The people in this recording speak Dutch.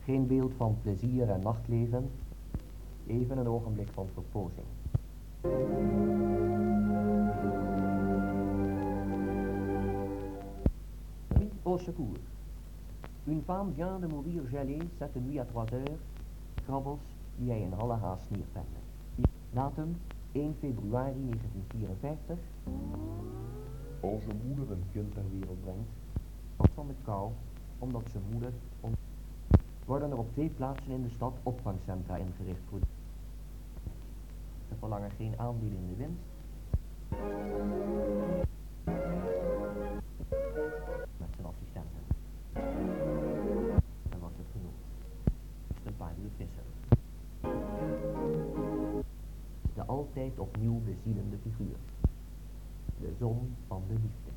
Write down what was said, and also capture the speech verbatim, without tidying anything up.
Geen beeld van plezier en nachtleven, even een ogenblik van verpozing. Au secours. Une femme vient de mourir gelée cette nuit à trois heures. Krabbels die hij in alle haast neerpende. Datum één februari negentien vierenvijftig. Als een moeder een kind ter wereld brengt, Wat van de kou, omdat zijn moeder... Om... Worden er op twee plaatsen in de stad opvangcentra ingericht voor... Ze verlangen geen aandeel in de winst. Met zijn assistenten. En was het genoeg. Is een paar uur vissen. De altijd opnieuw bezielende figuur. De zon van de liefde.